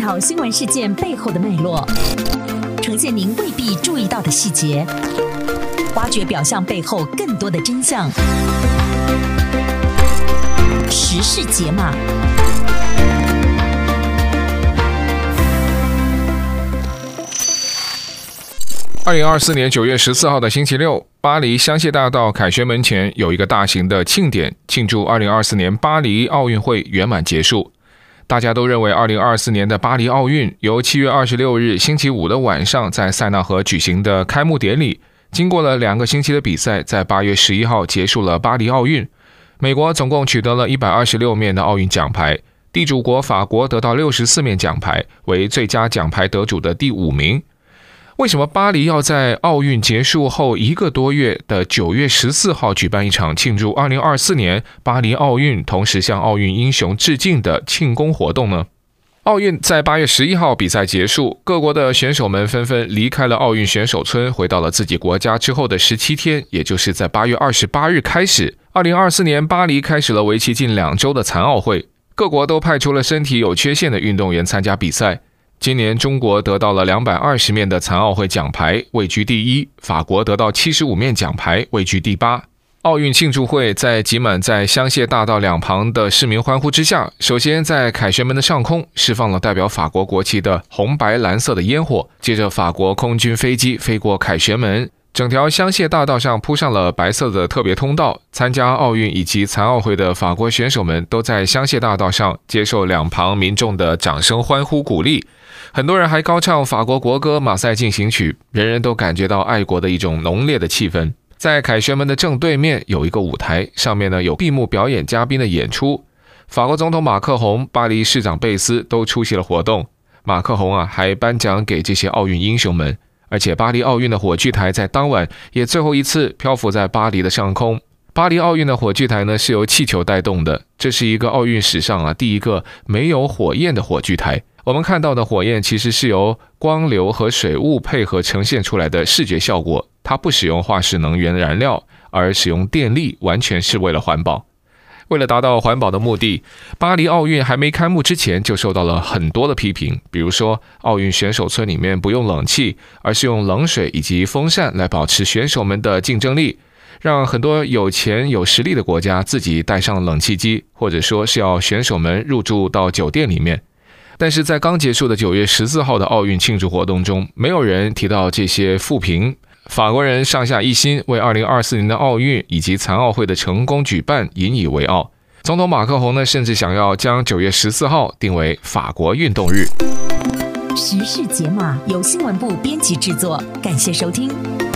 讨新闻事件背后的脉络，呈现您未必注意到的细节，挖掘表象背后更多的真相。时事解码。 2024年9月14号的星期六，巴黎香榭大道凯旋门前有一个大型的庆典，庆祝2024年巴黎奥运会圆满结束。大家都认为2024年的巴黎奥运由7月26日星期五的晚上在塞纳河举行的开幕典礼，经过了2个星期的比赛，在8月11号结束了巴黎奥运。美国总共取得了126面的奥运奖牌，地主国法国得到64面奖牌，为最佳奖牌得主的第5名。为什么巴黎要在奥运结束后1个多月的9月14号举办一场庆祝2024年巴黎奥运，同时向奥运英雄致敬的庆功活动呢？奥运在8月11号比赛结束，各国的选手们纷纷离开了奥运选手村，回到了自己国家之后的17天，也就是在8月28日开始，2024年巴黎开始了为期近2周的残奥会，各国都派出了身体有缺陷的运动员参加比赛。今年中国得到了220面的残奥会奖牌，位居第一，法国得到75面奖牌，位居第8。奥运庆祝会在挤满在香榭大道两旁的市民欢呼之下，首先在凯旋门的上空释放了代表法国国旗的红白蓝色的烟火，接着法国空军飞机飞过凯旋门，整条香榭大道上铺上了白色的特别通道，参加奥运以及残奥会的法国选手们都在香榭大道上接受两旁民众的掌声欢呼鼓励。很多人还高唱法国国歌《马赛进行曲》，人人都感觉到爱国的一种浓烈的气氛。在凯旋门的正对面有一个舞台，上面呢有闭幕表演嘉宾的演出。法国总统马克宏、巴黎市长贝斯都出席了活动。马克宏还颁奖给这些奥运英雄们。而且巴黎奥运的火炬台在当晚也最后一次漂浮在巴黎的上空。巴黎奥运的火炬台呢是由气球带动的，这是一个奥运史上第一个没有火焰的火炬台。我们看到的火焰其实是由光流和水雾配合呈现出来的视觉效果，它不使用化石能源燃料，而使用电力，完全是为了环保。为了达到环保的目的，巴黎奥运还没开幕之前就受到了很多的批评，比如说奥运选手村里面不用冷气，而是用冷水以及风扇来保持选手们的竞争力，让很多有钱有实力的国家自己带上冷气机，或者说是要选手们入住到酒店里面。但是在刚结束的9月14号的奥运庆祝活动中，没有人提到这些负评。法国人上下一心，为2024年的奥运以及残奥会的成功举办引以为傲。总统马克宏呢，甚至想要将9月14号定为法国运动日。 时事解码由新闻部编辑制作，感谢收听。